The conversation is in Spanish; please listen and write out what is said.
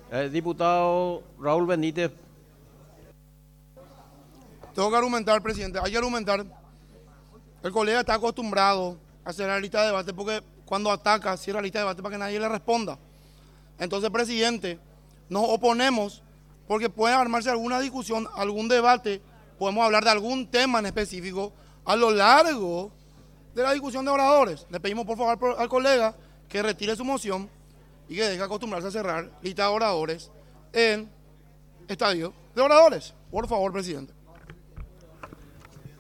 Diputado Raúl Benítez. Tengo que argumentar, presidente. Hay que argumentar. El colega está acostumbrado a hacer la lista de debate porque cuando ataca, cierra la lista de debate para que nadie le responda. Entonces, presidente, nos oponemos porque puede armarse alguna discusión, algún debate, podemos hablar de algún tema en específico a lo largo de la discusión de oradores. Le pedimos por favor al colega que retire su moción y que deje acostumbrarse a cerrar lista de oradores en estadio de oradores. Por favor, presidente.